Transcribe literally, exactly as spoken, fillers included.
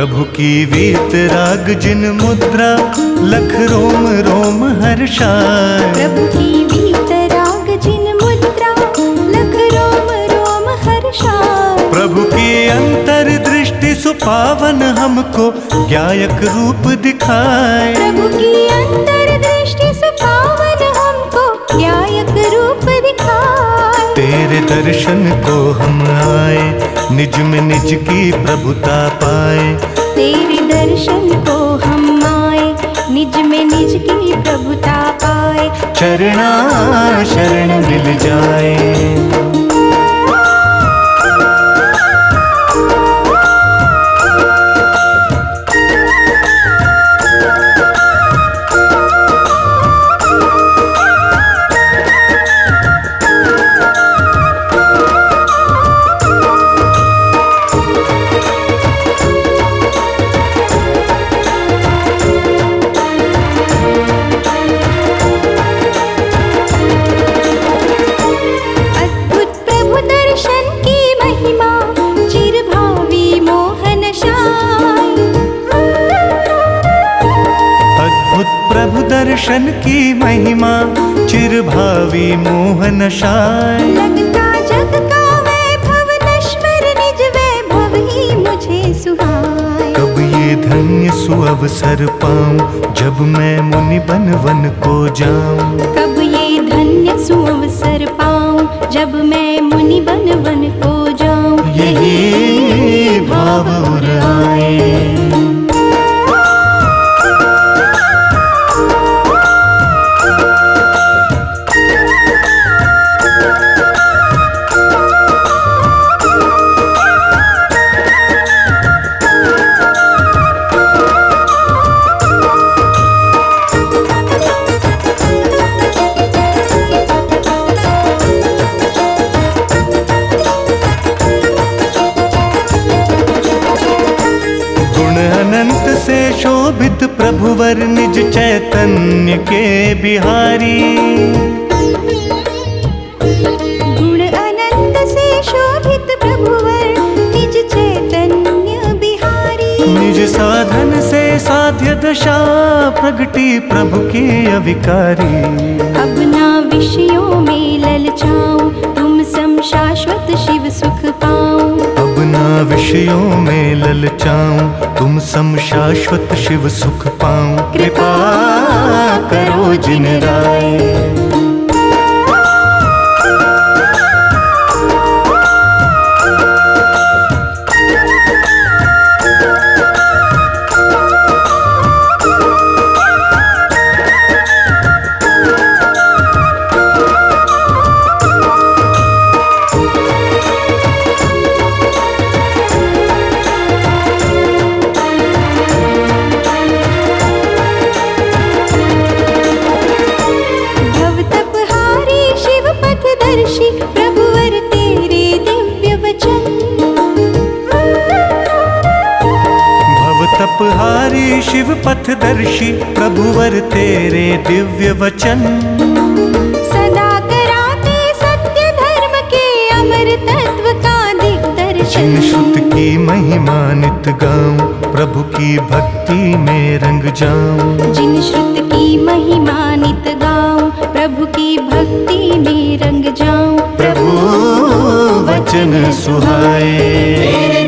प्रभु की वीतराग जिन मुद्रा लख रोम रोम हर्षाए। प्रभु की वीतराग जिन मुद्रा लख रोम रोम हर्षाए। प्रभु की अंतर्दृष्टि सुपावन हमको ज्ञायक रूप दिखाए। प्रभु की अंतर्दृष्टि सुपावन हमको ज्ञायक रूप दिखाए। तेरे दर्शन को हम आए, निज में निज की प्रभुता पाए। तेरे दर्शन को हम आए, निज में निज की प्रभुता पाए। चरणा शरण मिल जाए। प्रभु दर्शन की महिमा चिरभावी मोहनशाय। लगता जग का वैभव नश्वर निज वैभव ही मुझे सुहाए। कब ये धन्य सुअवसर पाऊं जब मैं मुनि बन वन को जाऊं। कब ये धन्य सुअवसर पाऊं जब मैं मुनि बन वन को जाऊं। यही भाव उर आए। अनंत से शोभित प्रभुवर निज चैतन्य के बिहारी। गुण अनंत से शोभित प्रभुवर निज चैतन्य बिहारी। निज साधन से साध्य दशा प्रगटी प्रभु की अविकारी। अब ना विषयों में ललचाऊं तुम सम शाश्वत शिव सुख पाऊं। अब ना विषयों में ललचाऊं तुम सम शाश्वत शिव सुख पाऊं। कृपा करो जिन राय। प्रभुवर तेरे दिव्य वचन। भव तपहारी शिव पथदर्शी प्रभुवर तेरे दिव्य वचन। सदा कराते सत्य धर्म के अमर तत्व का दिग्दर्शन। जिन श्रुत की महिमा नित गाऊं प्रभु की भक्ति में रंग जाऊं। जिन श्रुत की महिमा नित गाऊं प्रभु की भक्ति में रंग जाऊं। प्रभु वचन सुहाए।